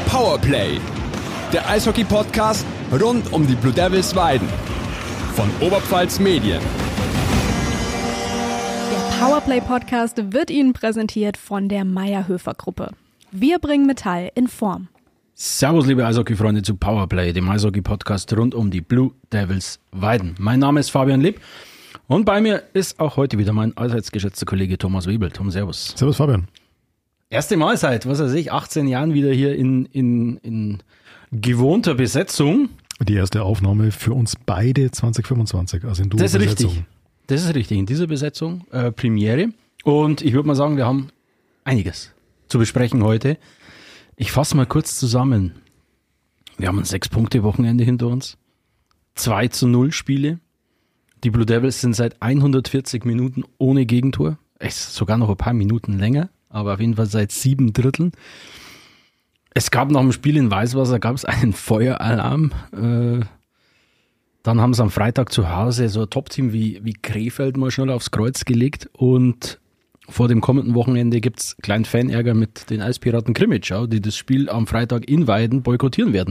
Powerplay, der Eishockey-Podcast rund um die Blue Devils Weiden von Oberpfalz Medien. Der Powerplay-Podcast wird Ihnen präsentiert von der Mayr-Höfer-Gruppe. Wir bringen Metall in Form. Servus, liebe Eishockey-Freunde zu Powerplay, dem Eishockey-Podcast rund um die Blue Devils Weiden. Mein Name ist Fabian Lipp und bei mir ist auch heute wieder mein allseits geschätzter Kollege Thomas Wiebel. Tom, servus. Servus, Fabian. Erste Mal seit, 18 Jahren wieder hier in gewohnter Besetzung. Die erste Aufnahme für uns beide 2025, also in Das ist Duo-Besetzung. richtig. Das ist richtig, in dieser Besetzung, Premiere. Und ich würde mal sagen, wir haben einiges zu besprechen heute. Ich fasse mal kurz zusammen. Wir haben ein 6-Punkte-Wochenende hinter uns. 2:0 Spiele. Die Blue Devils sind seit 140 Minuten ohne Gegentor. Sogar noch ein paar Minuten länger, aber auf jeden Fall seit 7 Dritteln. Es gab nach dem Spiel in Weißwasser einen Feueralarm. Dann haben sie am Freitag zu Hause so ein Top-Team wie Krefeld mal schnell aufs Kreuz gelegt. Und vor dem kommenden Wochenende gibt es kleinen Fanärger mit den Eispiraten Krimitschau, die das Spiel am Freitag in Weiden boykottieren werden.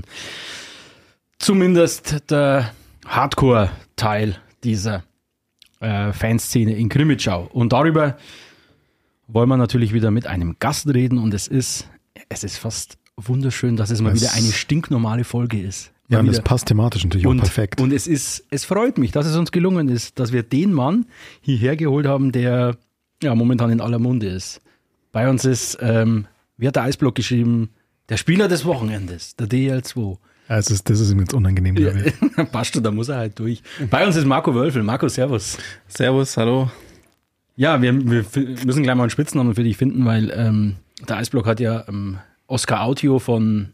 Zumindest der Hardcore-Teil dieser Fanszene in Krimitschau. Und darüber wollen wir natürlich wieder mit einem Gast reden. Und es ist fast wunderschön, dass es mal wieder eine stinknormale Folge ist. Ja, und das passt thematisch natürlich auch perfekt. Und es freut mich, dass es uns gelungen ist, dass wir den Mann hierher geholt haben, der ja momentan in aller Munde ist. Bei uns ist, wie hat der Eisblock geschrieben, der Spieler des Wochenendes, der DL2. Ja, das ist ihm jetzt unangenehm, glaube ich. Passt schon, da muss er halt durch. Bei uns ist Marco Wölfel. Marco, servus. Servus, hallo. Ja, wir müssen gleich mal einen Spitznamen für dich finden, weil der Eisblock hat ja Oscar Autio von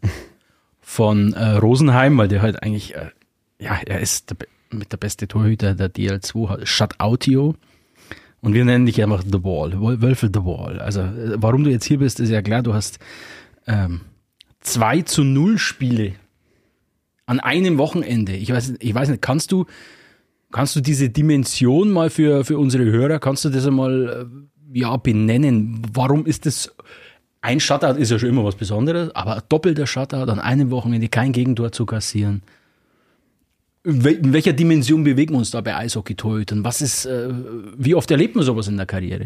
Rosenheim, weil der halt eigentlich, er ist mit der beste Torhüter der DL2, Shut Autio. Und wir nennen dich einfach The Wall, Wölfel The Wall. Also warum du jetzt hier bist, ist ja klar, du hast 2:0 Spiele an einem Wochenende. Ich weiß nicht, kannst du diese Dimension mal für unsere Hörer, kannst du das einmal benennen? Warum ist das, ein Shutout ist ja schon immer was Besonderes, aber ein doppelter Shutout an einem Wochenende, kein Gegentor zu kassieren. In welcher Dimension bewegen wir uns da bei Eishockey-Torhütern? Wie oft erlebt man sowas in der Karriere?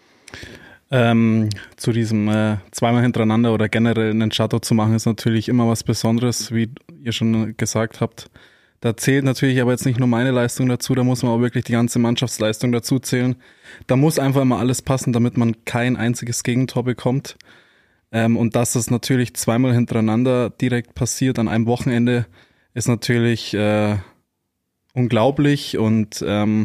Zu diesem zweimal hintereinander oder generell einen Shutout zu machen, ist natürlich immer was Besonderes, wie ihr schon gesagt habt. Da zählt natürlich aber jetzt nicht nur meine Leistung dazu, da muss man auch wirklich die ganze Mannschaftsleistung dazu zählen. Da muss einfach immer alles passen, damit man kein einziges Gegentor bekommt. Und dass das natürlich zweimal hintereinander direkt passiert an einem Wochenende, ist natürlich unglaublich und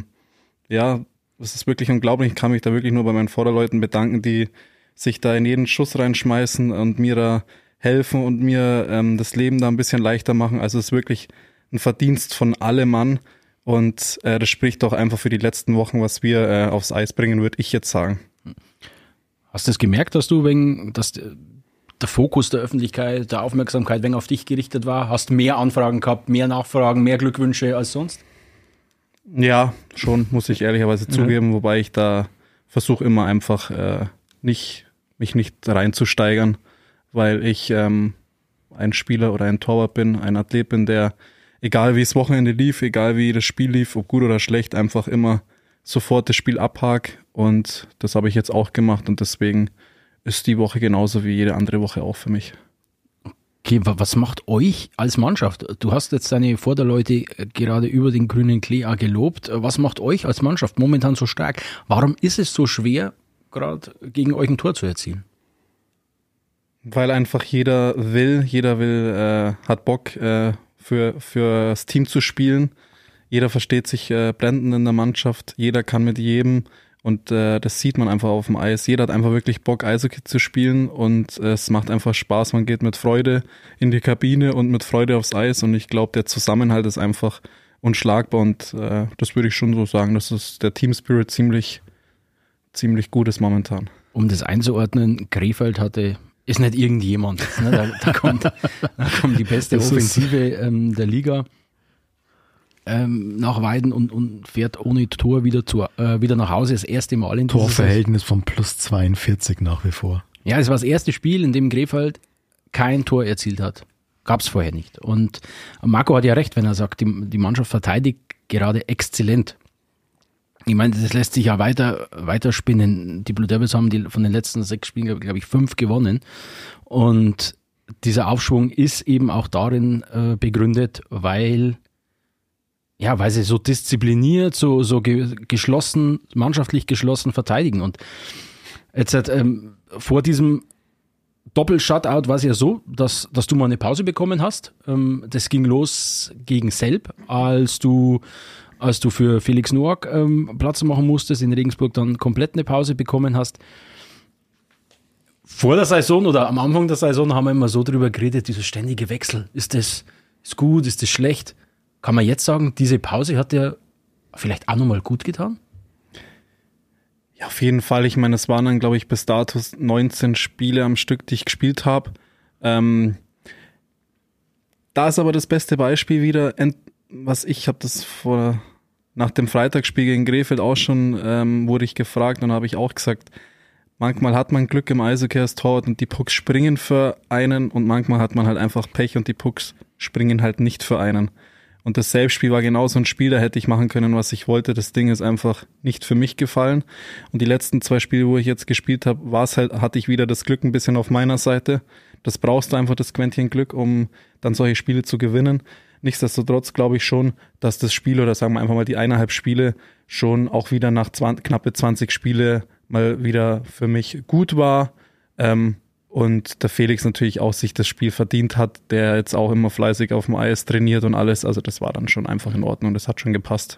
es ist wirklich unglaublich. Ich kann mich da wirklich nur bei meinen Vorderleuten bedanken, die sich da in jeden Schuss reinschmeißen und mir da helfen und mir das Leben da ein bisschen leichter machen. Also es ist wirklich ein Verdienst von allem Mann und das spricht doch einfach für die letzten Wochen, was wir aufs Eis bringen, würde ich jetzt sagen. Hast du es gemerkt, dass der Fokus der Öffentlichkeit, der Aufmerksamkeit auf dich gerichtet war? Hast mehr Anfragen gehabt, mehr Nachfragen, mehr Glückwünsche als sonst? Ja, schon, muss ich ehrlicherweise zugeben, wobei ich da versuche immer einfach mich nicht reinzusteigern, weil ich ein Spieler oder ein Torwart bin, ein Athlet bin, der, egal wie das Wochenende lief, egal wie das Spiel lief, ob gut oder schlecht, einfach immer sofort das Spiel abhakt und das habe ich jetzt auch gemacht und deswegen ist die Woche genauso wie jede andere Woche auch für mich. Okay, was macht euch als Mannschaft? Du hast jetzt deine Vorderleute gerade über den grünen Klee gelobt. Was macht euch als Mannschaft momentan so stark? Warum ist es so schwer, gerade gegen euch ein Tor zu erzielen? Weil einfach jeder will, hat Bock für das Team zu spielen. Jeder versteht sich blendend in der Mannschaft. Jeder kann mit jedem. Und das sieht man einfach auf dem Eis. Jeder hat einfach wirklich Bock, Eishockey zu spielen und es macht einfach Spaß. Man geht mit Freude in die Kabine und mit Freude aufs Eis und ich glaube, der Zusammenhalt ist einfach unschlagbar und das würde ich schon so sagen, dass der Team-Spirit ziemlich gut ist momentan. Um das einzuordnen, Krefeld ist nicht irgendjemand. Ne? Da kommt die beste Offensive der Liga. Nach Weiden und fährt ohne Tor wieder nach Hause, das erste Mal in Torverhältnis von +42 nach wie vor. Ja, es war das erste Spiel, in dem Krefeld kein Tor erzielt hat. Gab es vorher nicht. Und Marco hat ja recht, wenn er sagt, die Mannschaft verteidigt gerade exzellent. Ich meine, das lässt sich ja weiter spinnen. Die Blue Devils haben von den letzten 6 Spielen, glaube ich, 5 gewonnen. Und dieser Aufschwung ist eben auch darin begründet, weil sie so diszipliniert, so geschlossen, mannschaftlich geschlossen verteidigen. Und jetzt vor diesem Doppel-Shutout war es ja so, dass du mal eine Pause bekommen hast. Das ging los gegen Selb, als du für Felix Noack Platz machen musstest, in Regensburg dann komplett eine Pause bekommen hast. Vor der Saison oder am Anfang der Saison haben wir immer so drüber geredet, dieser ständige Wechsel. Ist gut, ist das schlecht? Kann man jetzt sagen, diese Pause hat dir vielleicht auch nochmal gut getan? Ja, auf jeden Fall. Ich meine, es waren dann, glaube ich, bis dato 19 Spiele am Stück, die ich gespielt habe. Da ist aber das beste Beispiel wieder, ich habe das nach dem Freitagsspiel gegen Krefeld auch schon, wurde ich gefragt und habe ich auch gesagt, manchmal hat man Glück im Eishockey als Torwart und die Pucks springen für einen und manchmal hat man halt einfach Pech und die Pucks springen halt nicht für einen. Und das Selbstspiel war genau so ein Spiel, da hätte ich machen können, was ich wollte. Das Ding ist einfach nicht für mich gefallen. Und die letzten 2 Spiele, wo ich jetzt gespielt habe, hatte ich wieder das Glück ein bisschen auf meiner Seite. Das brauchst du einfach, das Quäntchen Glück, um dann solche Spiele zu gewinnen. Nichtsdestotrotz glaube ich schon, dass das Spiel oder sagen wir einfach mal die 1,5 Spiele schon auch wieder nach knappe 20 Spiele mal wieder für mich gut war. Und der Felix natürlich auch sich das Spiel verdient hat, der jetzt auch immer fleißig auf dem Eis trainiert und alles. Also das war dann schon einfach in Ordnung, das hat schon gepasst.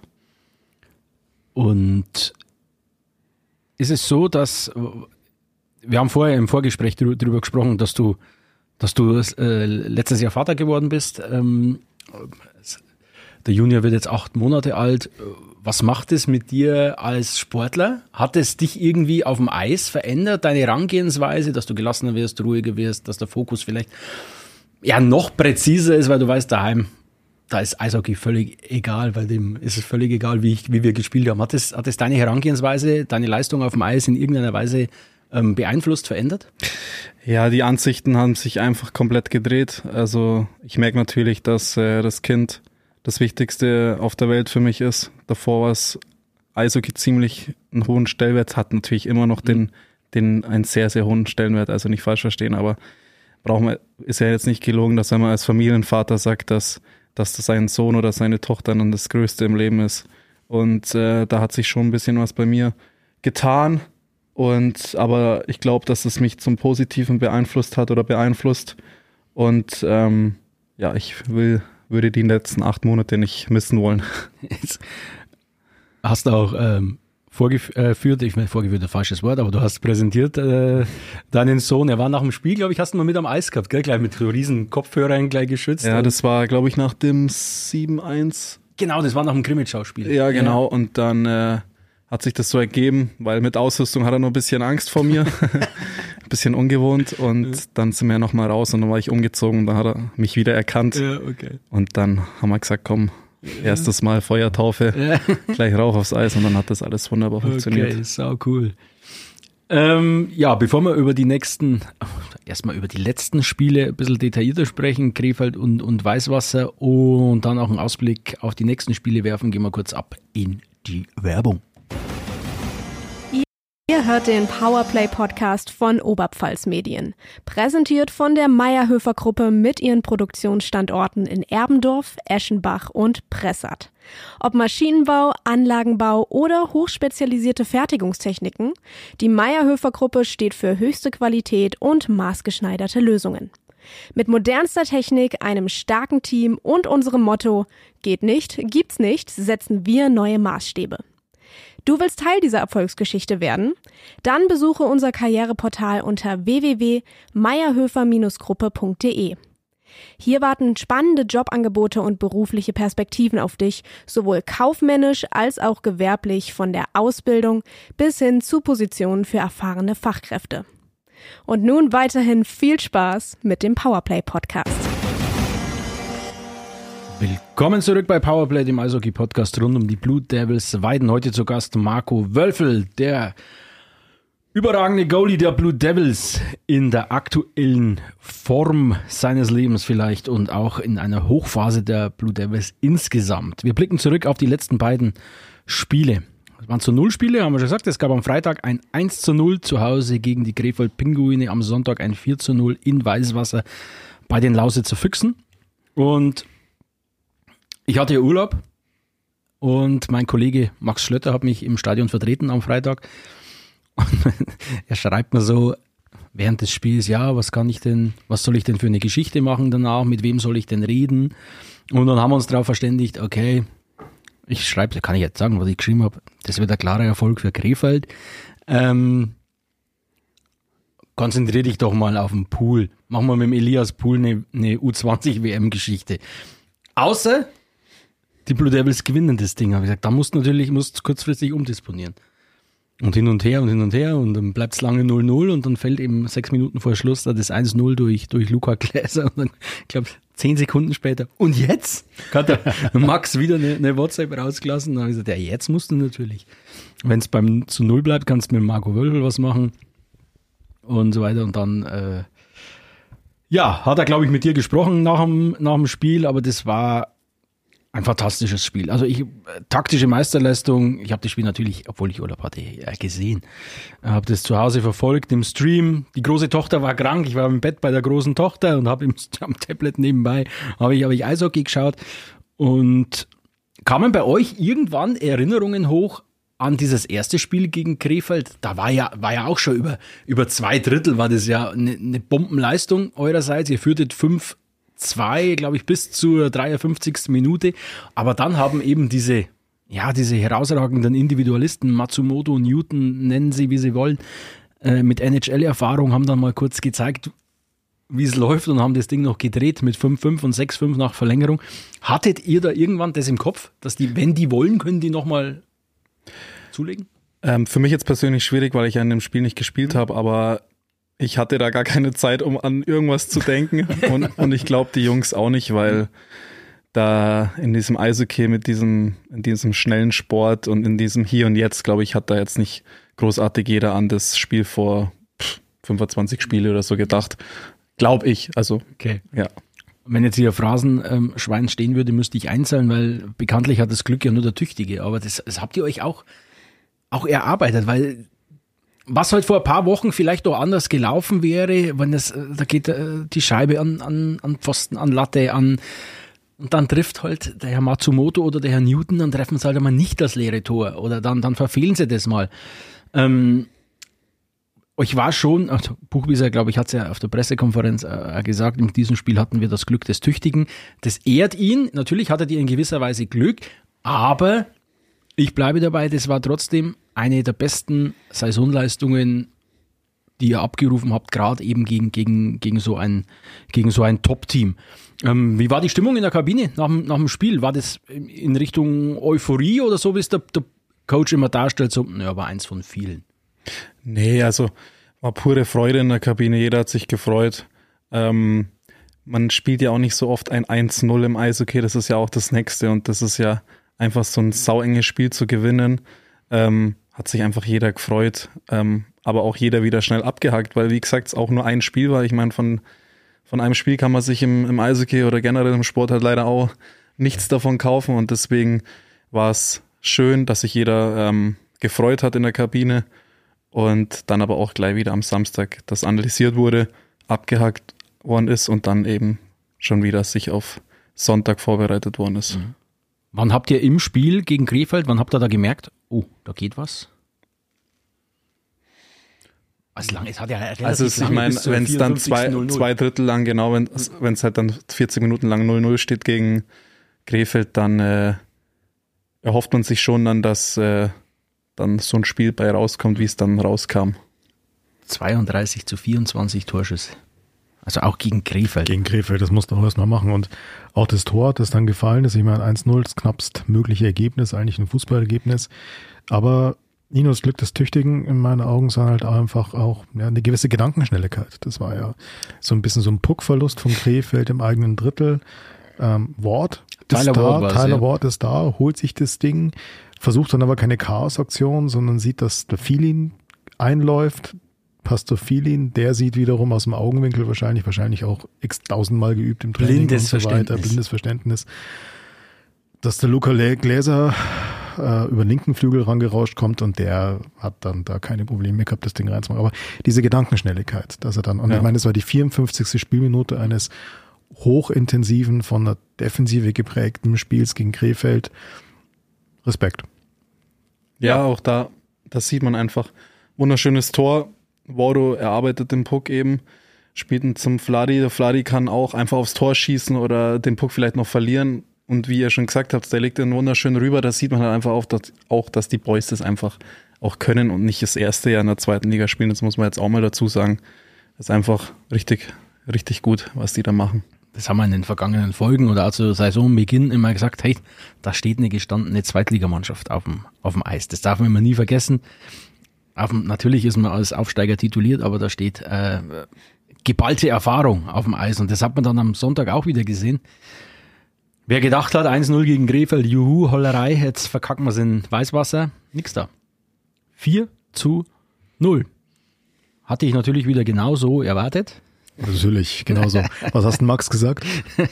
Und ist es so, dass, wir haben vorher im Vorgespräch darüber gesprochen, dass du letztes Jahr Vater geworden bist. Der Junior wird jetzt 8 Monate alt. Was macht es mit dir als Sportler? Hat es dich irgendwie auf dem Eis verändert, deine Herangehensweise, dass du gelassener wirst, ruhiger wirst, dass der Fokus vielleicht noch präziser ist, weil du weißt, daheim, da ist Eishockey völlig egal, bei dem ist es völlig egal, wie wir gespielt haben. Hat es deine Herangehensweise, deine Leistung auf dem Eis in irgendeiner Weise beeinflusst, verändert? Ja, die Ansichten haben sich einfach komplett gedreht. Also ich merke natürlich, dass das Kind das Wichtigste auf der Welt für mich ist. Davor war es Eishockey ziemlich einen hohen Stellenwert, hat natürlich immer noch einen sehr, sehr hohen Stellenwert, also nicht falsch verstehen, aber ist ja jetzt nicht gelogen, dass wenn man als Familienvater sagt, dass sein Sohn oder seine Tochter dann das Größte im Leben ist. Und da hat sich schon ein bisschen was bei mir getan. Aber ich glaube, dass es mich zum Positiven beeinflusst hat oder beeinflusst. Und ich würde die letzten 8 Monate nicht missen wollen. Hast du auch vorgeführt, ich meine, vorgeführt ein falsches Wort, aber du hast präsentiert deinen Sohn. Er war nach dem Spiel, glaube ich, hast du mal mit am Eis gehabt, gell? Gleich mit so riesen Kopfhörern gleich geschützt. Ja, das war, glaube ich, nach dem 7-1. Genau, das war nach dem Krimitschau-Spiel. Ja, genau. Ja. Und dann hat sich das so ergeben, weil mit Ausrüstung hat er noch ein bisschen Angst vor mir. Ein bisschen ungewohnt. Und dann sind wir nochmal raus und dann war ich umgezogen und dann hat er mich wieder erkannt. Ja, okay. Und dann haben wir gesagt, komm, erstes Mal Feuertaufe, gleich Rauch aufs Eis und dann hat das alles wunderbar funktioniert. Okay, sau cool. Bevor wir erstmal über die letzten Spiele ein bisschen detaillierter sprechen, Krefeld und Weißwasser und dann auch einen Ausblick auf die nächsten Spiele werfen, gehen wir kurz ab in die Werbung. Ihr hört den Powerplay-Podcast von Oberpfalz Medien. Präsentiert von der Mayr-Höfer-Gruppe mit ihren Produktionsstandorten in Erbendorf, Eschenbach und Pressath. Ob Maschinenbau, Anlagenbau oder hochspezialisierte Fertigungstechniken, die Mayr-Höfer-Gruppe steht für höchste Qualität und maßgeschneiderte Lösungen. Mit modernster Technik, einem starken Team und unserem Motto „Geht nicht, gibt's nicht", setzen wir neue Maßstäbe. Du willst Teil dieser Erfolgsgeschichte werden? Dann besuche unser Karriereportal unter www.mayerhöfer-gruppe.de. Hier warten spannende Jobangebote und berufliche Perspektiven auf dich, sowohl kaufmännisch als auch gewerblich, von der Ausbildung bis hin zu Positionen für erfahrene Fachkräfte. Und nun weiterhin viel Spaß mit dem Powerplay-Podcast. Willkommen zurück bei Powerplay, dem Eishockey-Podcast rund um die Blue Devils Weiden. Heute zu Gast Marco Wölfel, der Überragende Goalie der Blue Devils in der aktuellen Form seines Lebens vielleicht und auch in einer Hochphase der Blue Devils insgesamt. Wir blicken zurück auf die letzten beiden Spiele. Es waren 0-Spiele, haben wir schon gesagt. Es gab am Freitag ein 1:0 zu Hause gegen die Krefeld Pinguine, am Sonntag ein 4:0 in Weißwasser bei den Lausitzer Füchsen. Und ich hatte ja Urlaub und mein Kollege Max Schlötter hat mich im Stadion vertreten am Freitag. Und er schreibt mir so während des Spiels, ja, was soll ich denn für eine Geschichte machen danach, mit wem soll ich denn reden? Und dann haben wir uns darauf verständigt, okay, ich schreibe, kann ich jetzt sagen, was ich geschrieben habe, das wird ein klarer Erfolg für Krefeld. Konzentriere dich doch mal auf den Pool. Machen wir mit dem Elias Pool eine U20-WM-Geschichte. Außer die Blue Devils gewinnen das Ding. Habe ich gesagt, da musst du kurzfristig umdisponieren. Und hin und her und dann bleibt es lange 0-0 und dann fällt eben 6 Minuten vor Schluss das 1-0 durch Luca Gläser und dann, ich glaube, 10 Sekunden später. Und jetzt? Hat der Max wieder eine WhatsApp rausgelassen. Und dann habe ich gesagt, ja, jetzt musst du natürlich. Wenn es beim zu 0 bleibt, kannst du mit Marco Wölfel was machen und so weiter. Und dann, hat er, glaube ich, mit dir gesprochen nach dem Spiel, aber das war ein fantastisches Spiel. Also taktische Meisterleistung. Ich habe das Spiel natürlich, obwohl ich Urlaub hatte, gesehen. Habe das zu Hause verfolgt im Stream. Die große Tochter war krank. Ich war im Bett bei der großen Tochter und habe am Tablet nebenbei habe ich Eishockey geschaut. Und kamen bei euch irgendwann Erinnerungen hoch an dieses erste Spiel gegen Krefeld? Da war ja auch schon über 2/3 war das ja eine Bombenleistung eurerseits. Ihr führtet 5-2, glaube ich, bis zur 53. Minute. Aber dann haben eben diese herausragenden Individualisten, Matsumoto, Newton, nennen sie, wie sie wollen, mit NHL-Erfahrung, haben dann mal kurz gezeigt, wie es läuft und haben das Ding noch gedreht mit 5-5 und 6-5 nach Verlängerung. Hattet ihr da irgendwann das im Kopf, dass die, wenn die wollen, können die nochmal zulegen? Für mich jetzt persönlich schwierig, weil ich an dem Spiel nicht gespielt habe, aber ich hatte da gar keine Zeit, um an irgendwas zu denken und ich glaube die Jungs auch nicht, weil da in diesem Eishockey in diesem schnellen Sport und in diesem Hier und Jetzt, glaube ich, hat da jetzt nicht großartig jeder an das Spiel vor 25 Spiele oder so gedacht. Glaube ich, also okay. Ja. Wenn jetzt hier Phrasenschwein stehen würde, müsste ich einzahlen, weil bekanntlich hat das Glück ja nur der Tüchtige, aber das habt ihr euch auch erarbeitet, weil was halt vor ein paar Wochen vielleicht auch anders gelaufen wäre, wenn da geht die Scheibe an Pfosten, an Latte, und dann trifft halt der Herr Matsumoto oder der Herr Newton, dann treffen sie halt einmal nicht das leere Tor oder dann verfehlen sie das mal. Euch war schon, Buchwieser, glaube ich, hat es ja auf der Pressekonferenz gesagt, in diesem Spiel hatten wir das Glück des Tüchtigen. Das ehrt ihn, natürlich hattet ihr in gewisser Weise Glück, aber ich bleibe dabei, das war trotzdem eine der besten Saisonleistungen, die ihr abgerufen habt, gerade eben gegen so ein Top-Team. Wie war die Stimmung in der Kabine nach dem Spiel? War das in Richtung Euphorie oder so, wie es der Coach immer darstellt? So, war eins von vielen. Nee, also war pure Freude in der Kabine. Jeder hat sich gefreut. Man spielt ja auch nicht so oft ein 1-0 im Eishockey. Das ist ja auch das Nächste und das ist ja einfach so ein sauenges Spiel zu gewinnen. Hat sich einfach jeder gefreut, aber auch jeder wieder schnell abgehakt, weil wie gesagt es auch nur ein Spiel war. Ich meine, von einem Spiel kann man sich im Eishockey oder generell im Sport halt leider auch nichts davon kaufen und deswegen war es schön, dass sich jeder gefreut hat in der Kabine und dann aber auch gleich wieder am Samstag das analysiert wurde, abgehakt worden ist und dann eben schon wieder sich auf Sonntag vorbereitet worden ist. Mhm. Wann habt ihr im Spiel gegen Krefeld, wann habt ihr da gemerkt, da geht was? Also es hat ja also ich meine, wenn es dann zwei Drittel lang, genau, wenn es halt dann 40 Minuten lang 0-0 steht gegen Krefeld, dann erhofft man sich schon dann, dass dann so ein Spiel bei rauskommt, wie es dann rauskam. 32-24 Torschüsse. Also auch gegen Krefeld. Gegen Krefeld, das musst du auch erstmal machen. Und auch das Tor, das dann gefallen ist, ich meine 1-0, das knappst mögliche Ergebnis, eigentlich ein Fußballergebnis. Aber Nino, das Glück des Tüchtigen in meinen Augen sind halt einfach auch eine gewisse Gedankenschnelligkeit. Das war ja so ein bisschen so ein Puckverlust von Krefeld im eigenen Drittel. Tyler Ward ist da, holt sich das Ding, versucht dann aber keine Chaosaktion, sondern sieht, dass der Feeling einläuft, Pastofilin, der sieht wiederum aus dem Augenwinkel wahrscheinlich auch x-tausendmal geübt im Training und so weiter, blindes Verständnis, dass der Luca Gläser über den linken Flügel rangerauscht kommt und der hat dann da keine Probleme mehr gehabt, das Ding reinzumachen. Aber diese Gedankenschnelligkeit, dass er dann, und ich meine, es war die 54. Spielminute eines hochintensiven, von der Defensive geprägten Spiels gegen Krefeld. Respekt. Ja, auch da, das sieht man einfach. Wunderschönes Tor. Wardo erarbeitet den Puck eben, spielt ihn zum Vladi. Der Vladi kann auch einfach aufs Tor schießen oder den Puck vielleicht noch verlieren. Und wie ihr schon gesagt habt, der legt den wunderschön rüber. Da sieht man halt einfach dass die Boys das einfach auch können und nicht das erste Jahr in der zweiten Liga spielen. Das muss man jetzt auch mal dazu sagen. Das ist einfach richtig, richtig gut, was die da machen. Das haben wir in den vergangenen Folgen oder auch zu Saisonbeginn immer gesagt, hey, da steht eine gestandene Zweitligamannschaft auf dem Eis. Das darf man immer nie vergessen. Natürlich ist man als Aufsteiger tituliert, aber da steht geballte Erfahrung auf dem Eis. Und das hat man dann am Sonntag auch wieder gesehen. Wer gedacht hat, 1-0 gegen Krefeld, juhu, Hollerei, jetzt verkacken wir es in Weißwasser. Nix da. 4-0. Hatte ich natürlich wieder genauso erwartet. Natürlich, genauso. Was hast denn Max gesagt?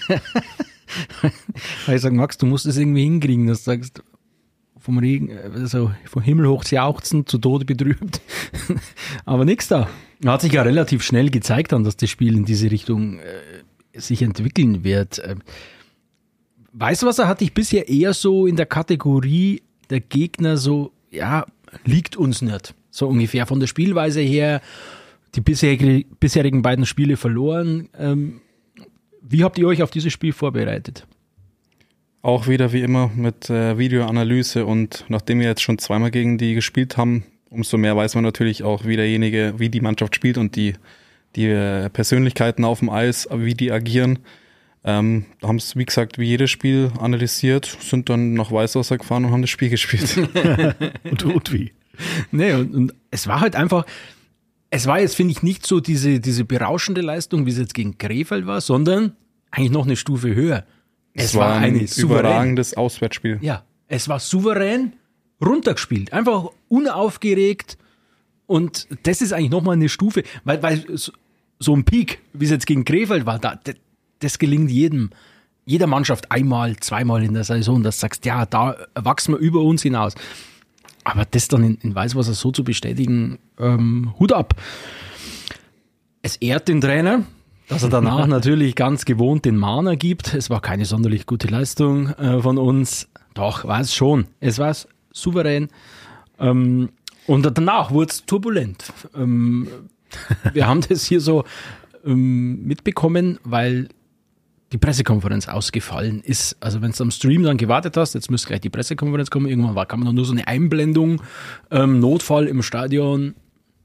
Ich sage, Max, du musst es irgendwie hinkriegen, dass du sagst, vom Regen, also vom Himmel hoch jauchzen, zu Tode betrübt. Aber nix da. Hat sich ja relativ schnell gezeigt dann, dass das Spiel in diese Richtung sich entwickeln wird. Weißwasser hatte ich bisher eher so in der Kategorie der Gegner so, ja, liegt uns nicht. So ungefähr von der Spielweise her, die bisherigen beiden Spiele verloren. Wie habt ihr euch auf dieses Spiel vorbereitet? Auch wieder wie immer mit Videoanalyse, und nachdem wir jetzt schon zweimal gegen die gespielt haben, umso mehr weiß man natürlich auch, wie die Mannschaft spielt und die Persönlichkeiten auf dem Eis, wie die agieren. Haben es, wie gesagt, wie jedes Spiel analysiert, sind dann nach Weißwasser gefahren und haben das Spiel gespielt. und wie? Nee, und es war halt einfach, es war jetzt, finde ich, nicht so diese berauschende Leistung, wie es jetzt gegen Krefeld war, sondern eigentlich noch eine Stufe höher. Es war ein überragendes Auswärtsspiel. Ja, es war souverän runtergespielt, einfach unaufgeregt, und das ist eigentlich nochmal eine Stufe, weil so ein Peak, wie es jetzt gegen Krefeld war, das gelingt jeder Mannschaft einmal, zweimal in der Saison, dass du sagst, ja, da wachsen wir über uns hinaus. Aber das dann in Weißwasser so zu bestätigen, Hut ab. Es ehrt den Trainer, dass er danach natürlich ganz gewohnt den Mahner gibt. Es war keine sonderlich gute Leistung von uns. Doch, war es schon. Es war souverän. Und danach wurde es turbulent. Wir haben das hier so mitbekommen, weil die Pressekonferenz ausgefallen ist. Also wenn du am Stream dann gewartet hast, jetzt müsste gleich die Pressekonferenz kommen, irgendwann kam dann nur so eine Einblendung, Notfall im Stadion,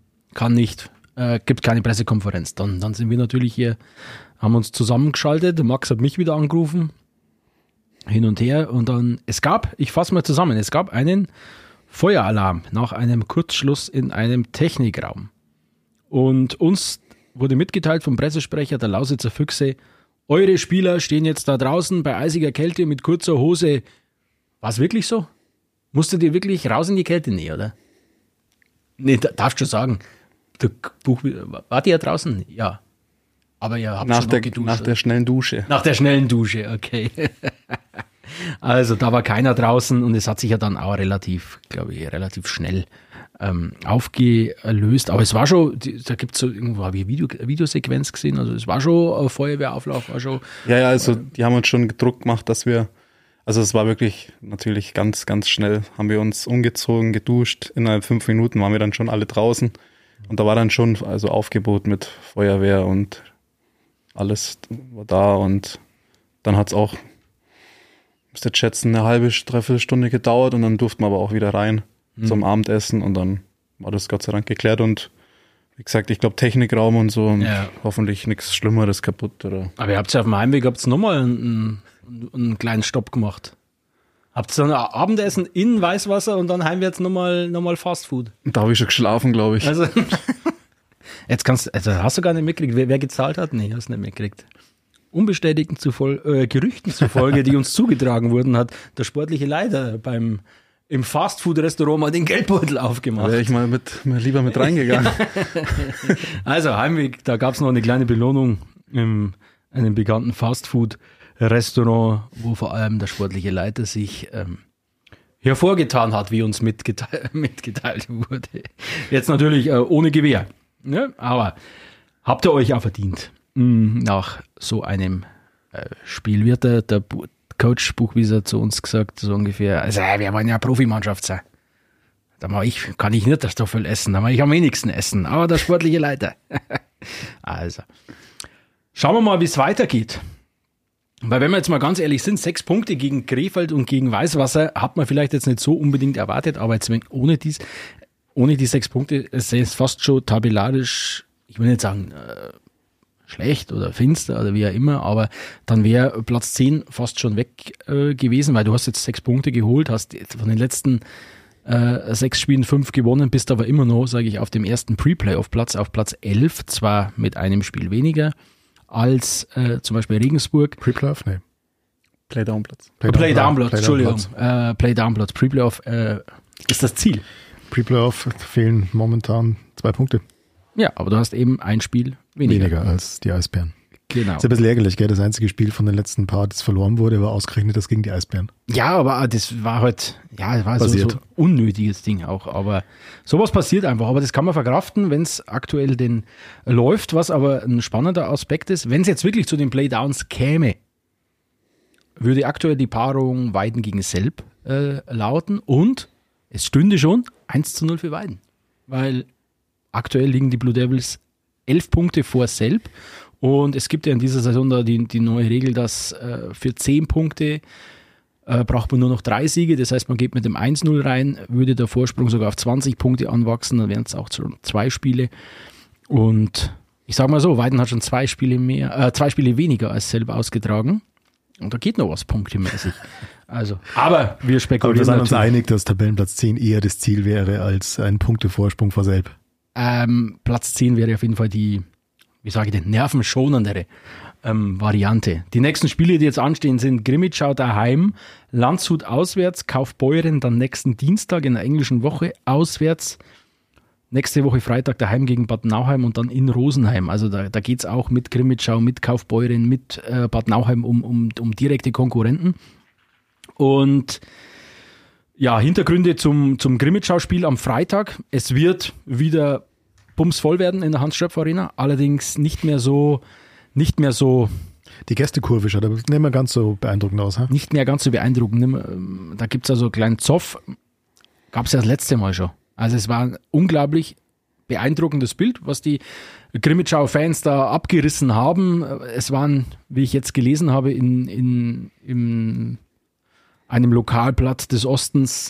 gibt keine Pressekonferenz. Dann sind wir natürlich hier, haben uns zusammengeschaltet, Max hat mich wieder angerufen, hin und her, und dann, ich fasse mal zusammen, es gab einen Feueralarm nach einem Kurzschluss in einem Technikraum. Und uns wurde mitgeteilt vom Pressesprecher der Lausitzer Füchse, eure Spieler stehen jetzt da draußen bei eisiger Kälte mit kurzer Hose. War es wirklich so? Musstet ihr wirklich raus in die Kälte? Nee, oder? Nee, darfst du sagen. Wart ihr draußen? Ja. Aber ihr habt schon geduscht. Nach der schnellen Dusche. Nach der schnellen Dusche, okay. Also da war keiner draußen, und es hat sich ja dann auch relativ schnell aufgelöst. Aber es war schon, da gibt es so, irgendwo habe ich eine Videosequenz gesehen, also es war schon Feuerwehrauflauf, war schon. Ja, also die haben uns schon Druck gemacht, dass wir, also es war wirklich natürlich ganz, ganz schnell, haben wir uns umgezogen, geduscht, innerhalb 5 Minuten waren wir dann schon alle draußen, und da war dann schon also Aufgebot mit Feuerwehr und alles war da, und dann hat es auch, müsst ihr schätzen, eine halbe, dreiviertel Stunde gedauert, und dann durften wir aber auch wieder rein zum Abendessen, und dann war das Gott sei Dank geklärt, und wie gesagt, ich glaube Technikraum und so, und hoffentlich nichts Schlimmeres kaputt. Oder. Aber ihr habt ja auf dem Heimweg nochmal einen kleinen Stopp gemacht. Habt ihr dann ein Abendessen in Weißwasser und dann heimwärts nochmal Fastfood? Da habe ich schon geschlafen, glaube ich. Also, jetzt hast du gar nicht mitgekriegt, wer gezahlt hat? Nee, hast du nicht mitgekriegt. Unbestätigten Gerüchten zufolge, die uns zugetragen wurden, hat der sportliche Leiter beim im Fastfood-Restaurant mal den Geldbeutel aufgemacht. Wäre ich mal lieber mit reingegangen. Also Heimweg, da gab es noch eine kleine Belohnung in einem bekannten Fastfood-Restaurant, wo vor allem der sportliche Leiter sich hervorgetan hat, wie uns mitgeteilt wurde. Jetzt natürlich ohne Gewehr. Ne? Aber habt ihr euch auch verdient. Nach so einem Spiel wird der Coach Buchwieser zu uns gesagt, so ungefähr, also wir wollen ja Profimannschaft sein. Kann ich nicht das Stoffel essen, da mache ich am wenigsten essen, aber der sportliche Leiter. Also, schauen wir mal, wie es weitergeht. Weil wenn wir jetzt mal ganz ehrlich sind, 6 Punkte gegen Krefeld und gegen Weißwasser hat man vielleicht jetzt nicht so unbedingt erwartet, aber jetzt ohne die 6 Punkte ist es fast schon tabellarisch, ich will nicht sagen schlecht oder finster oder wie auch immer, aber dann wäre Platz 10 fast schon weg gewesen, weil du hast jetzt 6 Punkte geholt, hast von den letzten 6 Spielen 5 gewonnen, bist aber immer noch, sage ich, auf dem ersten Pre-Playoff-Platz, auf Platz 11, zwar mit einem Spiel weniger als zum Beispiel Regensburg. Pre-Playoff? Nee. Play-Down-Platz. Play-Down-Platz, Entschuldigung. Play-Down-Platz. Pre-Playoff ist das Ziel. Pre-Playoff fehlen momentan 2 Punkte. Ja, aber du hast eben ein Spiel weniger als die Eisbären. Genau. Das ist ein bisschen ärgerlich, gell? Das einzige Spiel von den letzten paar, das verloren wurde, war ausgerechnet das gegen die Eisbären. Ja, aber das war halt, so ein unnötiges Ding auch. Aber sowas passiert einfach. Aber das kann man verkraften, wenn es aktuell denn läuft. Was aber ein spannender Aspekt ist, wenn es jetzt wirklich zu den Playdowns käme, würde aktuell die Paarung Weiden gegen Selb lauten und es stünde schon 1:0 für Weiden. Weil aktuell liegen die Blue Devils 11 Punkte vor Selb. Und es gibt ja in dieser Saison da die neue Regel, dass für 10 Punkte braucht man nur noch 3 Siege. Das heißt, man geht mit dem 1:0 rein, würde der Vorsprung sogar auf 20 Punkte anwachsen, dann wären es auch schon 2 Spiele. Und ich sage mal so, Weiden hat schon 2 Spiele weniger als Selb ausgetragen. Und da geht noch was punktemäßig. Also, aber wir spekulieren. Aber wir sind uns einig, dass Tabellenplatz 10 eher das Ziel wäre als ein Punktevorsprung vor Selb. Platz 10 wäre auf jeden Fall die, wie sage ich denn, nervenschonendere Variante. Die nächsten Spiele, die jetzt anstehen, sind Grimmitschau daheim, Landshut auswärts, Kaufbeuren dann nächsten Dienstag in der englischen Woche auswärts, nächste Woche Freitag daheim gegen Bad Nauheim und dann in Rosenheim. Also da geht es auch mit Grimmitschau, mit Kaufbeuren, mit Bad Nauheim um direkte Konkurrenten. Und ja, Hintergründe zum Grimmitschau-Spiel am Freitag. Es wird wieder bumsvoll werden in der Hans-Stöpf-Arena, allerdings nicht mehr so. Die Gästekurve schaut aber nicht mehr ganz so beeindruckend aus. Ha? Nicht mehr ganz so beeindruckend. Da gibt es also einen kleinen Zoff. Gab es ja das letzte Mal schon. Also es war ein unglaublich beeindruckendes Bild, was die Grimmitschau-Fans da abgerissen haben. Es waren, wie ich jetzt gelesen habe, in einem Lokalblatt des Ostens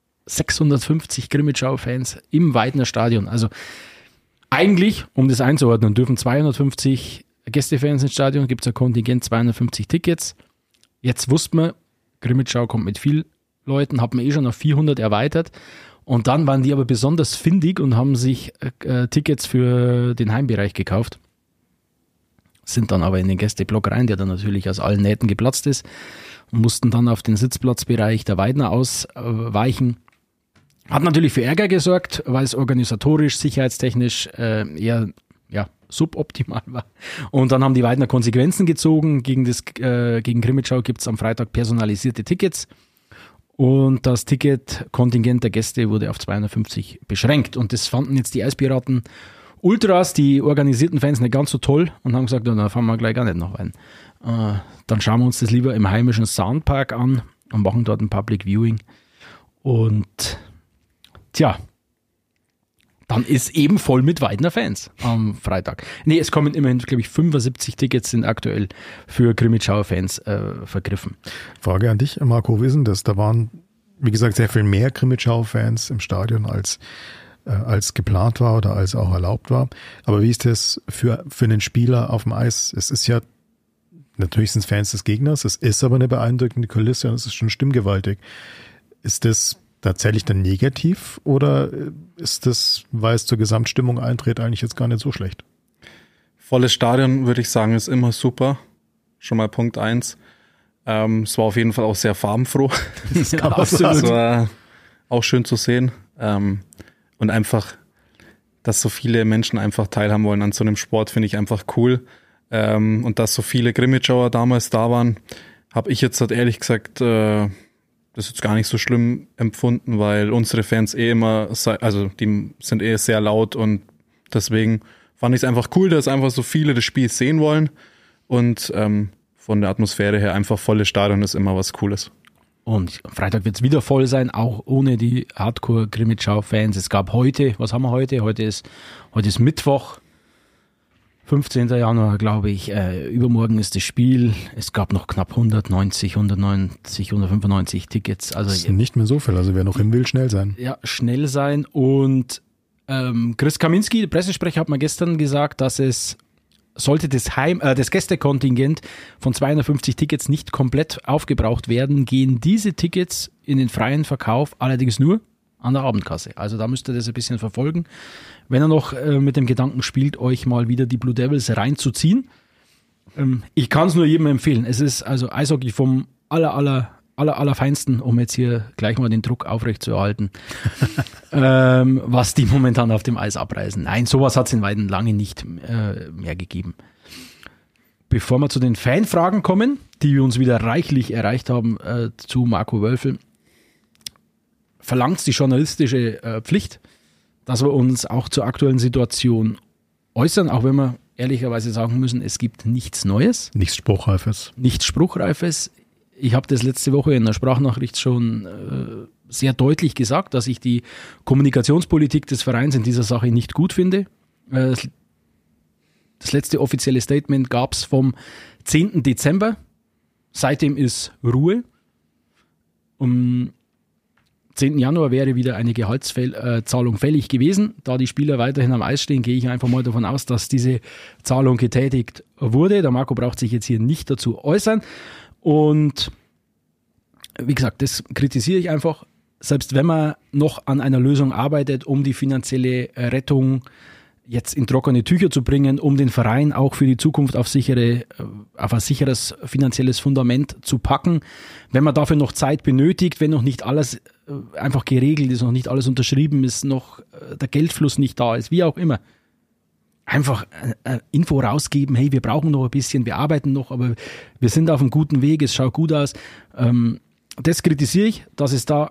650 Grimmitschau-Fans im Weidner Stadion. Also eigentlich, um das einzuordnen, dürfen 250 Gästefans ins Stadion, gibt es ein Kontingent 250 Tickets. Jetzt wusste man, Grimmitschau kommt mit viel Leuten, hat man schon auf 400 erweitert. Und dann waren die aber besonders findig und haben sich Tickets für den Heimbereich gekauft. Sind dann aber in den Gästeblock rein, der dann natürlich aus allen Nähten geplatzt ist. Und mussten dann auf den Sitzplatzbereich der Weidner ausweichen. Hat natürlich für Ärger gesorgt, weil es organisatorisch, sicherheitstechnisch eher suboptimal war. Und dann haben die Weidner Konsequenzen gezogen. Gegen Grimmitschau gibt es am Freitag personalisierte Tickets. Und das Ticketkontingent der Gäste wurde auf 250 beschränkt. Und das fanden jetzt die Eispiraten Ultras, die organisierten Fans, nicht ganz so toll und haben gesagt, dann fahren wir gleich gar nicht noch rein. Dann schauen wir uns das lieber im heimischen Soundpark an und machen dort ein Public Viewing. Und tja, dann ist eben voll mit Weidner Fans am Freitag. Nee, es kommen immerhin, glaube ich, 75 Tickets sind aktuell für Grimmitschauer Fans vergriffen. Frage an dich, Marco, wie ist denn das? Da waren, wie gesagt, sehr viel mehr Grimmitschauer Fans im Stadion als geplant war oder als auch erlaubt war. Aber wie ist das für einen Spieler auf dem Eis? Es ist ja, natürlich sind es Fans des Gegners, es ist aber eine beeindruckende Kulisse und es ist schon stimmgewaltig. Ist das tatsächlich dann negativ oder ist das, weil es zur Gesamtstimmung eintritt, eigentlich jetzt gar nicht so schlecht? Volles Stadion, würde ich sagen, ist immer super. Schon mal Punkt 1. Es war auf jeden Fall auch sehr farbenfroh. Das kann absolut. auch schön zu sehen. Und einfach, dass so viele Menschen einfach teilhaben wollen an so einem Sport, finde ich einfach cool. Und dass so viele Grimmitschauer damals da waren, habe ich jetzt halt ehrlich gesagt das jetzt gar nicht so schlimm empfunden, weil unsere Fans die sind sehr laut und deswegen fand ich es einfach cool, dass einfach so viele das Spiel sehen wollen und von der Atmosphäre her einfach volles Stadion ist immer was Cooles. Und Freitag wird es wieder voll sein, auch ohne die Hardcore-Grimmitschau-Fans. Es gab heute, was haben wir heute? Heute ist Mittwoch, 15. Januar, glaube ich. Übermorgen ist das Spiel. Es gab noch knapp 195 Tickets. Also das ist nicht mehr so viel, also wer noch hin will, schnell sein. Ja, schnell sein. Und Chris Kaminski, der Pressesprecher, hat mir gestern gesagt, dass es sollte das Gästekontingent von 250 Tickets nicht komplett aufgebraucht werden, gehen diese Tickets in den freien Verkauf, allerdings nur an der Abendkasse. Also da müsst ihr das ein bisschen verfolgen. Wenn ihr noch mit dem Gedanken spielt, euch mal wieder die Blue Devils reinzuziehen. Ich kann es nur jedem empfehlen. Es ist also Eishockey vom allerfeinsten, um jetzt hier gleich mal den Druck aufrechtzuerhalten, was die momentan auf dem Eis abreißen. Nein, sowas hat es in Weiden lange nicht mehr gegeben. Bevor wir zu den Fanfragen kommen, die wir uns wieder reichlich erreicht haben zu Marco Wölfel, verlangt es die journalistische Pflicht, dass wir uns auch zur aktuellen Situation äußern, auch wenn wir ehrlicherweise sagen müssen, es gibt nichts Neues. Nichts Spruchreifes. Nichts Spruchreifes. Ich habe das letzte Woche in der Sprachnachricht schon sehr deutlich gesagt, dass ich die Kommunikationspolitik des Vereins in dieser Sache nicht gut finde. Das letzte offizielle Statement gab es vom 10. Dezember. Seitdem ist Ruhe. Am 10. Januar wäre wieder eine Gehaltszahlung fällig gewesen. Da die Spieler weiterhin am Eis stehen, gehe ich einfach mal davon aus, dass diese Zahlung getätigt wurde. Der Marco braucht sich jetzt hier nicht dazu äußern. Und wie gesagt, das kritisiere ich einfach. Selbst wenn man noch an einer Lösung arbeitet, um die finanzielle Rettung jetzt in trockene Tücher zu bringen, um den Verein auch für die Zukunft auf ein sicheres finanzielles Fundament zu packen. Wenn man dafür noch Zeit benötigt, wenn noch nicht alles einfach geregelt ist, noch nicht alles unterschrieben ist, noch der Geldfluss nicht da ist, wie auch immer. Einfach Info rausgeben, hey, wir brauchen noch ein bisschen, wir arbeiten noch, aber wir sind auf einem guten Weg, es schaut gut aus. Das kritisiere ich, dass da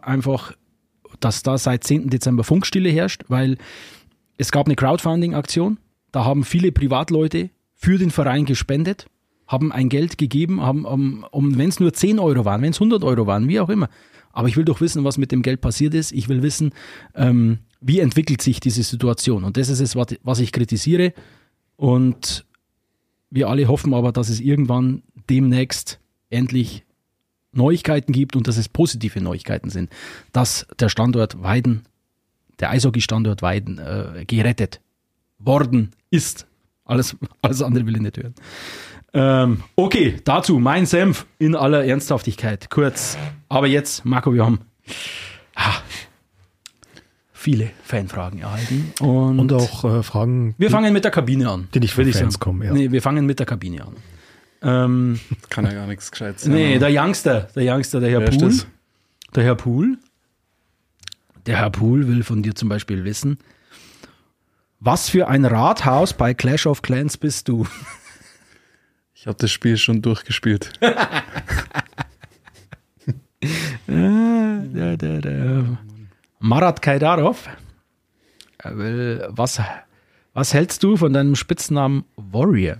seit 10. Dezember Funkstille herrscht, weil es gab eine Crowdfunding-Aktion, da haben viele Privatleute für den Verein gespendet, haben ein Geld gegeben, wenn es nur 10 Euro waren, wenn es 100 Euro waren, wie auch immer. Aber ich will doch wissen, was mit dem Geld passiert ist. Ich will wissen, wie entwickelt sich diese Situation. Und das ist es, was ich kritisiere. Und wir alle hoffen aber, dass es irgendwann demnächst endlich Neuigkeiten gibt und dass es positive Neuigkeiten sind, dass der Standort Weiden, der Eishockey-Standort Weiden gerettet worden ist. Alles andere will ich nicht hören. Okay, dazu mein Senf in aller Ernsthaftigkeit. Kurz, aber jetzt, Marco, wir haben viele Fanfragen erhalten. Und auch Fragen. Wir fangen mit der Kabine an. Die nicht von Fans kommen, ja. Nee, wir fangen mit der Kabine an. Kann ja gar nichts Gescheites sein. Nee, der Youngster, der Herr Pool. Der Herr Pool. Der Herr Pool will von dir zum Beispiel wissen, was für ein Rathaus bei Clash of Clans bist du? Ich habe das Spiel schon durchgespielt. Marat Kaidarov will, was hältst du von deinem Spitznamen Warrior?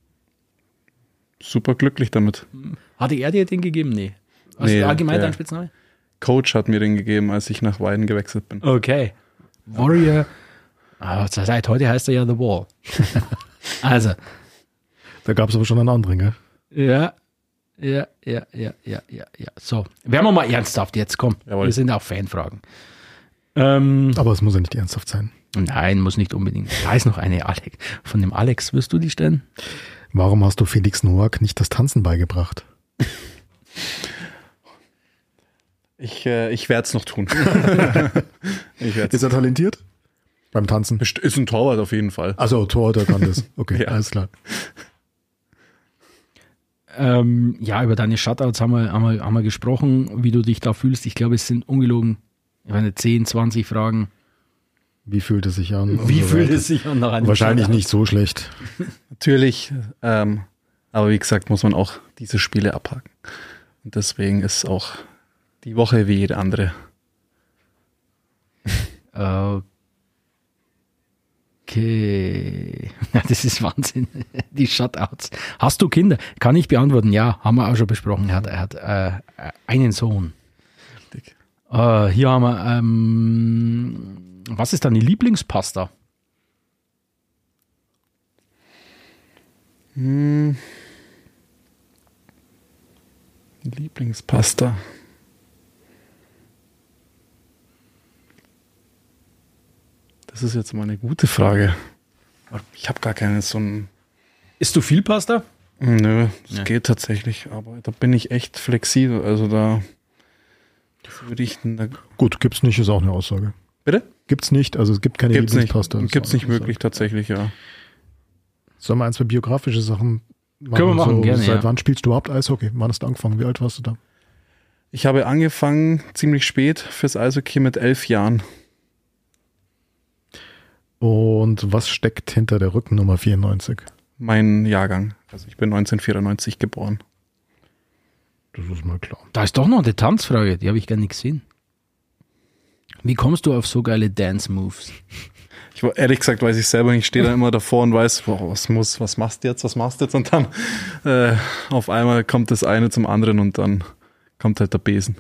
Super glücklich damit. Hatte er dir den gegeben? Nee. Was ist allgemein dein Spitzname? Coach hat mir den gegeben, als ich nach Weiden gewechselt bin. Okay. Warrior. Seit heute heißt er ja The Wall. Also. Da gab es aber schon einen anderen, gell? Ja. So, werden wir mal ernsthaft jetzt, komm. Jawohl. Wir sind auf Fanfragen. Aber es muss ja nicht ernsthaft sein. Nein, muss nicht unbedingt. Da ist noch eine Alex. Von dem Alex wirst du die stellen? Warum hast du Felix Nowak nicht das Tanzen beigebracht? Ich werde es noch tun. Ist er talentiert? Beim Tanzen? Ist ein Torwart auf jeden Fall. Also Torwart kann das. Okay, Ja. alles klar. Über deine Shutouts haben wir gesprochen, wie du dich da fühlst. Ich glaube, es sind ungelogen Ich meine, 10, 20 Fragen. Wie fühlt es sich an? Wie fühlt es sich an nach einem Wahrscheinlich Shutout? nicht so schlecht. Natürlich, aber wie gesagt, muss man auch diese Spiele abhaken. Und deswegen ist auch die Woche wie jede andere. Okay. Ja, das ist Wahnsinn. Die Shutouts. Hast du Kinder? Kann ich beantworten. Ja, haben wir auch schon besprochen. Er hat einen Sohn. Richtig. Hier haben wir, was ist deine Lieblingspasta? Lieblingspasta. Das ist jetzt mal eine gute Frage. Ich habe gar keine so ein... Isst du viel Pasta? Nö, das Ja. geht tatsächlich, aber da bin ich echt flexibel. Also da würde ich... Gut, gibt's nicht, ist auch eine Aussage. Bitte? Gibt's nicht, also es gibt keine Gibt's nicht, Lieblingspasta. ist gibt's auch nicht eine möglich tatsächlich, ja. Aussage. Sollen wir ein, zwei biografische Sachen machen? Können wir machen, gerne, Seit ja. wann spielst du überhaupt Eishockey? Wann hast du angefangen? Wie alt warst du da? Ich habe angefangen ziemlich spät fürs Eishockey mit 11 Jahren. Und was steckt hinter der Rückennummer 94? Mein Jahrgang. Also ich bin 1994 geboren. Das ist mal klar. Da ist doch noch eine Tanzfrage, die habe ich gar nicht gesehen. Wie kommst du auf so geile Dance-Moves? Ehrlich gesagt weiß ich selber nicht, ich stehe da immer davor und weiß, boah, was machst du jetzt und dann auf einmal kommt das eine zum anderen und dann kommt halt der Besen.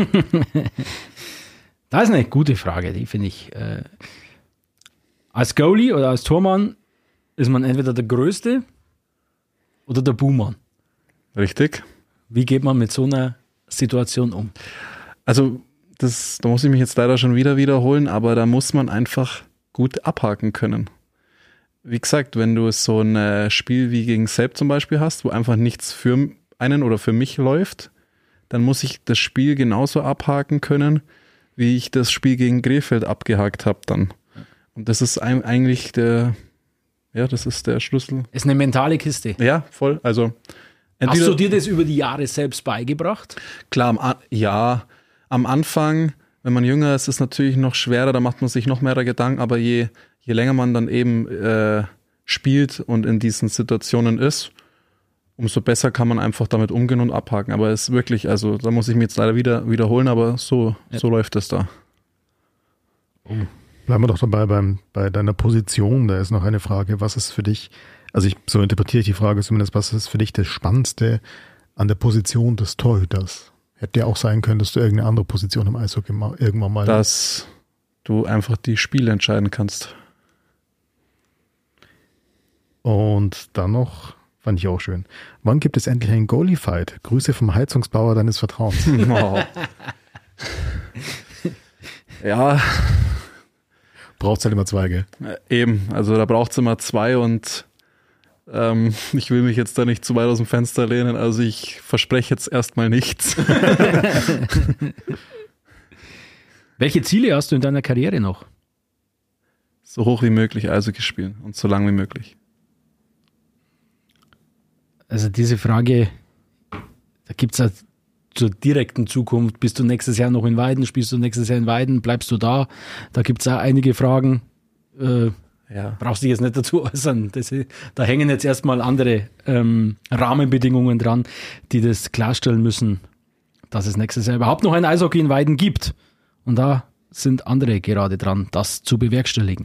Das ist eine gute Frage, die finde ich. Als Goalie oder als Tormann ist man entweder der Größte oder der Buhmann. Richtig? Wie geht man mit so einer Situation um? Also da muss ich mich jetzt leider schon wieder wiederholen, aber da muss man einfach gut abhaken können. Wie gesagt, wenn du so ein Spiel wie gegen Selb zum Beispiel hast, wo einfach nichts für einen oder für mich läuft, dann muss ich das Spiel genauso abhaken können, wie ich das Spiel gegen Krefeld abgehakt habe dann. Und das ist eigentlich das ist der Schlüssel. Ist eine mentale Kiste. Ja, voll. Also Hast du dir das über die Jahre selbst beigebracht? klar, am Anfang, wenn man jünger ist, ist es natürlich noch schwerer, da macht man sich noch mehr Gedanken, aber je länger man dann eben spielt und in diesen Situationen ist, umso besser kann man einfach damit umgehen und abhaken. Aber es ist wirklich, also da muss ich mich jetzt leider wiederholen, aber so läuft es da. Bleiben wir doch dabei bei deiner Position. Da ist noch eine Frage, was ist für dich, also so interpretiere ich die Frage zumindest, was ist für dich das Spannendste an der Position des Torhüters? Hätte ja auch sein können, dass du irgendeine andere Position im Eishockey irgendwann mal... Dass du einfach die Spiele entscheiden kannst. Und dann noch, fand ich auch schön, wann gibt es endlich einen Goalie-Fight? Grüße vom Heizungsbauer deines Vertrauens. Oh. Ja, Braucht's halt immer zwei, gell? eben. Also da braucht es immer zwei und ich will mich jetzt da nicht zu weit aus dem Fenster lehnen. Also ich verspreche jetzt erstmal nichts. Welche Ziele hast du in deiner Karriere noch? So hoch wie möglich Eishockey spielen und so lang wie möglich. Also diese Frage, da gibt es ja zur direkten Zukunft. Bist du nächstes Jahr noch in Weiden? Spielst du nächstes Jahr in Weiden? Bleibst du da? Da gibt es auch einige Fragen. Ja. Brauchst dich jetzt nicht dazu äußern. Da hängen jetzt erstmal andere Rahmenbedingungen dran, die das klarstellen müssen, dass es nächstes Jahr überhaupt noch ein Eishockey in Weiden gibt. Und da sind andere gerade dran, das zu bewerkstelligen.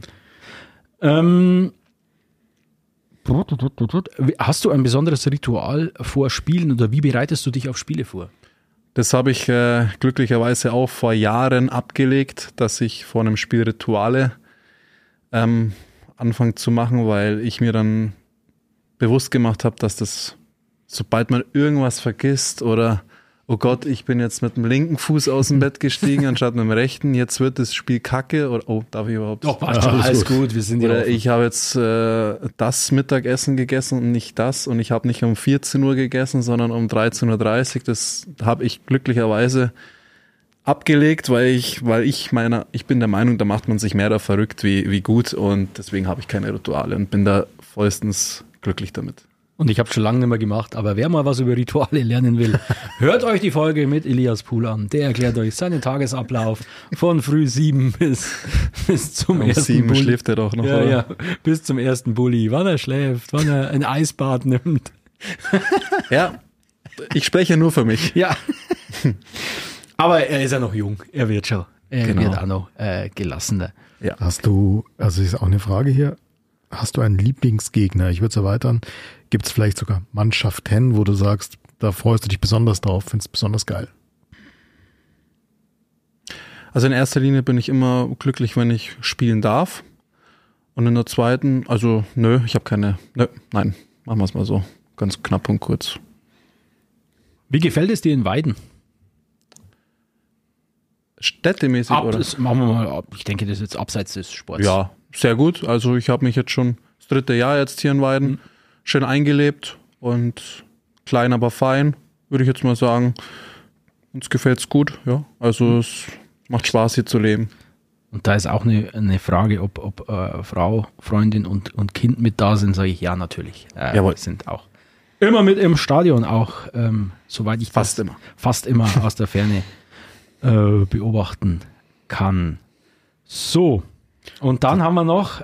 Hast du ein besonderes Ritual vor Spielen oder wie bereitest du dich auf Spiele vor? Das habe ich glücklicherweise auch vor Jahren abgelegt, dass ich vor einem Spiel Rituale anfange zu machen, weil ich mir dann bewusst gemacht habe, dass das, sobald man irgendwas vergisst oder oh Gott, ich bin jetzt mit dem linken Fuß aus dem Bett gestiegen, anstatt mit dem rechten, jetzt wird das Spiel kacke oder oh, darf ich überhaupt? Doch, passt schon, alles gut, wir sind ja Oder offen. ich habe jetzt das Mittagessen gegessen und nicht das und ich habe nicht um 14 Uhr gegessen, sondern um 13.30 Uhr. Das habe ich glücklicherweise abgelegt, weil ich bin der Meinung, da macht man sich mehr da verrückt wie gut und deswegen habe ich keine Rituale und bin da vollstens glücklich damit. Und ich habe schon lange nicht mehr gemacht, aber wer mal was über Rituale lernen will, hört euch die Folge mit Elias Pool an. Der erklärt euch seinen Tagesablauf von früh 7 bis zum ersten 7 Bulli. Schläft er doch noch, Ja, oder? ja, bis zum ersten Bulli, wann er schläft, wann er ein Eisbad nimmt. Ja, ich spreche nur für mich. Ja. Aber er ist ja noch jung, er wird schon. Er Genau. wird auch noch gelassener. Hast du, also ist auch eine Frage hier, hast du einen Lieblingsgegner? Ich würde es erweitern. Gibt es vielleicht sogar Mannschaften, wo du sagst, da freust du dich besonders drauf, findest es besonders geil? Also in erster Linie bin ich immer glücklich, wenn ich spielen darf. Und in der zweiten, also ich habe keine, nein, machen wir es mal so, ganz knapp und kurz. Wie gefällt es dir in Weiden? Städtemäßig, oder? Das machen wir mal ab. Ich denke, das ist jetzt abseits des Sports. Ja, sehr gut. Also ich habe mich jetzt schon das 3. Jahr jetzt hier in Weiden schön eingelebt und klein, aber fein, würde ich jetzt mal sagen. Uns gefällt's gut, ja. Also es macht Spaß, hier zu leben. Und da ist auch eine Frage, ob Frau, Freundin und Kind mit da sind, sage ich ja, natürlich. Jawohl. Sind auch immer mit im Stadion, auch soweit ich Fast das immer. fast immer aus der Ferne beobachten kann. So, und dann haben wir noch,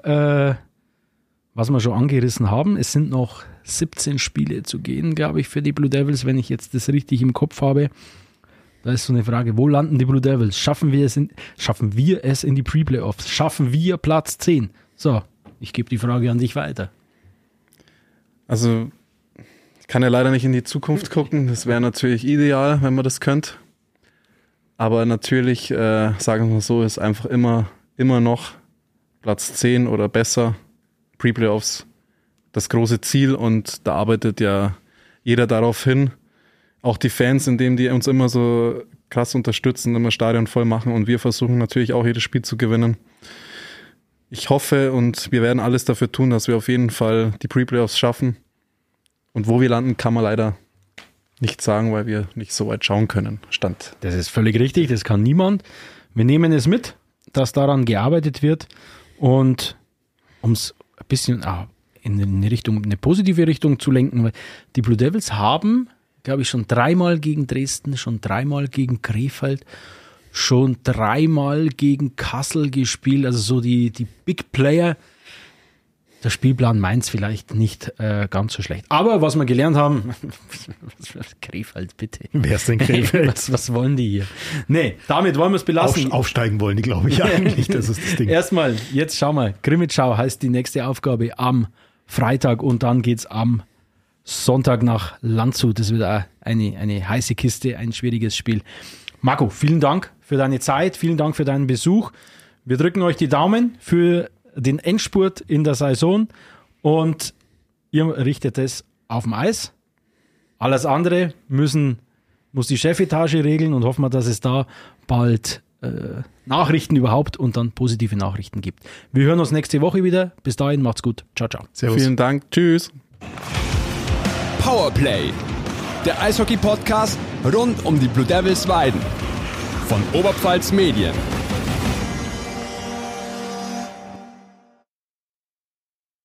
was wir schon angerissen haben, es sind noch 17 Spiele zu gehen, glaube ich, für die Blue Devils, wenn ich jetzt das richtig im Kopf habe. Da ist so eine Frage, wo landen die Blue Devils? Schaffen wir es in die Pre-Playoffs? Schaffen wir Platz 10? So, ich gebe die Frage an dich weiter. Also ich kann ja leider nicht in die Zukunft gucken. Das wäre natürlich ideal, wenn man das könnte. Aber natürlich, sagen wir mal so, ist einfach immer noch Platz 10 oder besser, Pre-Playoffs, das große Ziel. Und da arbeitet ja jeder darauf hin. Auch die Fans, indem die uns immer so krass unterstützen, immer Stadion voll machen. Und wir versuchen natürlich auch jedes Spiel zu gewinnen. Ich hoffe und wir werden alles dafür tun, dass wir auf jeden Fall die Pre-Playoffs schaffen. Und wo wir landen, kann man leider nicht sagen, weil wir nicht so weit schauen können. Stand. Das ist völlig richtig, das kann niemand. Wir nehmen es mit, dass daran gearbeitet wird. Und um es ein bisschen in eine positive Richtung zu lenken, weil die Blue Devils haben, glaube ich, schon 3-mal gegen Dresden, schon 3-mal gegen Krefeld, schon 3-mal gegen Kassel gespielt. Also so die Big Player. Der Spielplan Mainz vielleicht nicht ganz so schlecht. Aber was wir gelernt haben, Krefeld, bitte. Wer ist denn Krefeld? Was wollen die hier? Nee, damit wollen wir es belassen. Aufsteigen wollen die, glaube ich, eigentlich. Das ist das Ding. Erstmal, jetzt schauen wir. Grimmitschau heißt die nächste Aufgabe am Freitag und dann geht's am Sonntag nach Landshut. Das wird auch eine heiße Kiste, ein schwieriges Spiel. Marco, vielen Dank für deine Zeit, vielen Dank für deinen Besuch. Wir drücken euch die Daumen für den Endspurt in der Saison und ihr richtet es auf dem Eis. Alles andere muss die Chefetage regeln und hoffen wir, dass es da bald Nachrichten überhaupt und dann positive Nachrichten gibt. Wir hören uns nächste Woche wieder. Bis dahin, macht's gut. Ciao, ciao. Servus. Vielen Dank. Tschüss. Powerplay, der Eishockey-Podcast rund um die Blue Devils Weiden von Oberpfalz Medien.